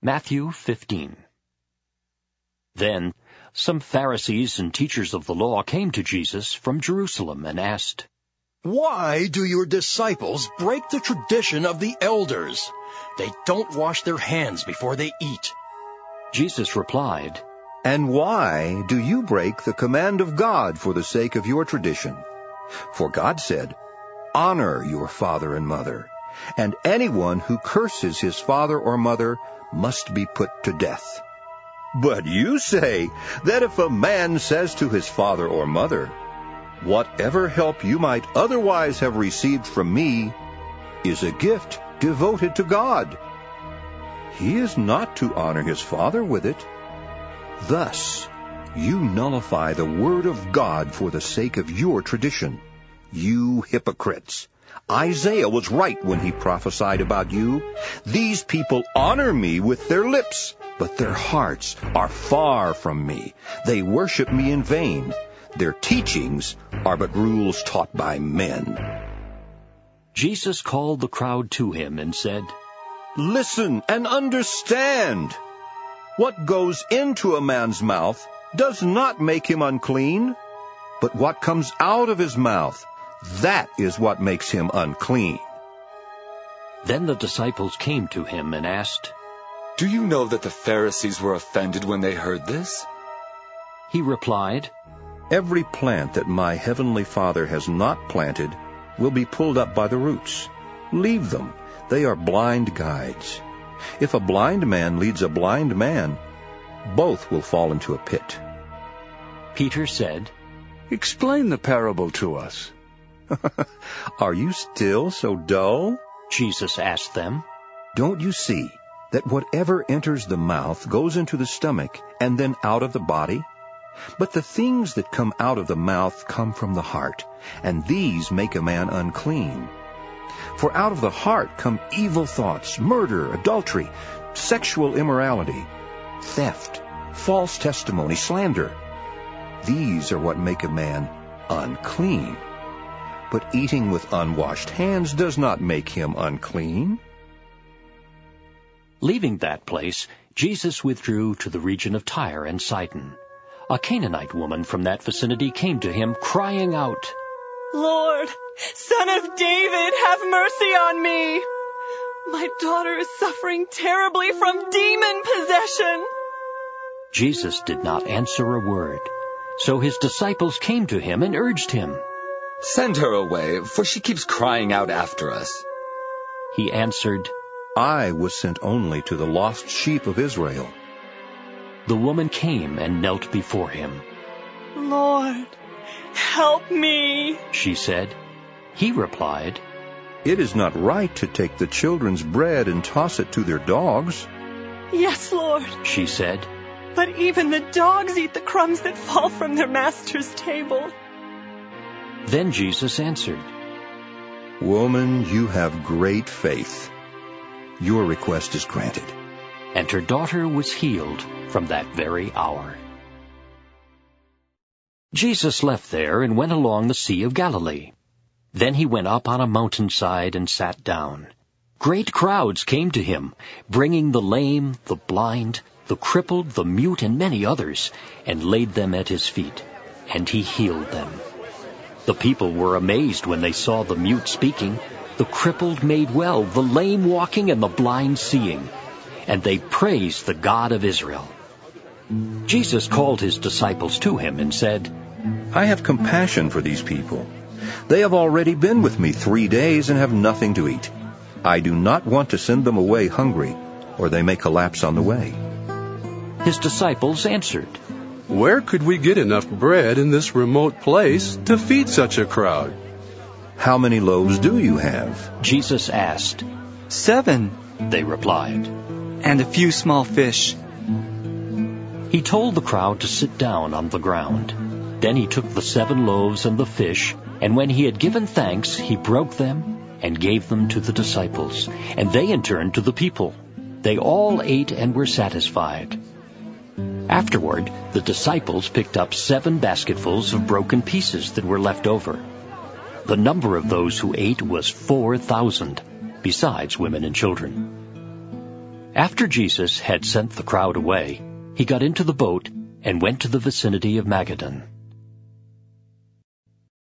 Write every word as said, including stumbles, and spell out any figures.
Matthew fifteen. Then some Pharisees and teachers of the law came to Jesus from Jerusalem and asked, "Why do your disciples break the tradition of the elders? They don't wash their hands before they eat." Jesus replied, "And why do you break the command of God for the sake of your tradition? For God said, 'Honor your father and mother,' and anyone who curses his father or mother must be put to death. But you say that if a man says to his father or mother, 'Whatever help you might otherwise have received from me is a gift devoted to God,' he is not to honor his father with it. Thus, you nullify the word of God for the sake of your tradition. You hypocrites! Isaiah was right when he prophesied about you. 'These people honor me with their lips, but their hearts are far from me. They worship me in vain. Their teachings are but rules taught by men.'" Jesus called the crowd to him and said, "Listen and understand. What goes into a man's mouth does not make him unclean, but what comes out of his mouth, that is what makes him unclean." Then the disciples came to him and asked, "Do you know that the Pharisees were offended when they heard this?" He replied, "Every plant that my heavenly Father has not planted will be pulled up by the roots. Leave them. They are blind guides. If a blind man leads a blind man, both will fall into a pit." Peter said, "Explain the parable to us." "Are you still so dull?" Jesus asked them. "Don't you see that whatever enters the mouth goes into the stomach and then out of the body? But the things that come out of the mouth come from the heart, and these make a man unclean. For out of the heart come evil thoughts, murder, adultery, sexual immorality, theft, false testimony, slander. These are what make a man unclean. But eating with unwashed hands does not make him unclean." Leaving that place, Jesus withdrew to the region of Tyre and Sidon. A Canaanite woman from that vicinity came to him, crying out, "Lord, Son of David, have mercy on me. My daughter is suffering terribly from demon possession." Jesus did not answer a word. So his disciples came to him and urged him. "Send her away, for she keeps crying out after us." He answered, "I was sent only to the lost sheep of Israel." The woman came and knelt before him. "Lord, help me," she said. He replied, "It is not right to take the children's bread and toss it to their dogs." "Yes, Lord," she said, "but even the dogs eat the crumbs that fall from their master's table." Then Jesus answered, "Woman, you have great faith. Your request is granted." And her daughter was healed from that very hour. Jesus left there and went along the Sea of Galilee. Then he went up on a mountainside and sat down. Great crowds came to him, bringing the lame, the blind, the crippled, the mute, and many others, and laid them at his feet, and he healed them. The people were amazed when they saw the mute speaking, the crippled made well, the lame walking, and the blind seeing, and they praised the God of Israel. Jesus called his disciples to him and said, "I have compassion for these people. They have already been with me three days and have nothing to eat. I do not want to send them away hungry, or they may collapse on the way." His disciples answered, "Where could we get enough bread in this remote place to feed such a crowd?" "How many loaves do you have?" Jesus asked. "Seven," they replied, "and a few small fish." He told the crowd to sit down on the ground. Then he took the seven loaves and the fish, and when he had given thanks, he broke them and gave them to the disciples, and they in turn to the people. They all ate and were satisfied. Afterward, the disciples picked up seven basketfuls of broken pieces that were left over. The number of those who ate was four thousand, besides women and children. After Jesus had sent the crowd away, he got into the boat and went to the vicinity of Magadan.